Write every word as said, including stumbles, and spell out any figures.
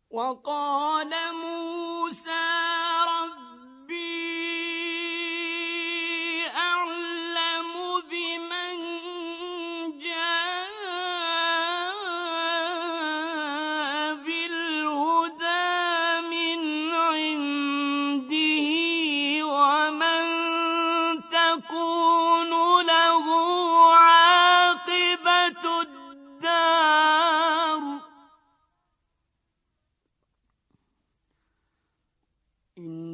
وقال موسى ربي أعلم بمن جاء بالهدى من عنده ومن تكون له عاقبة الدار إن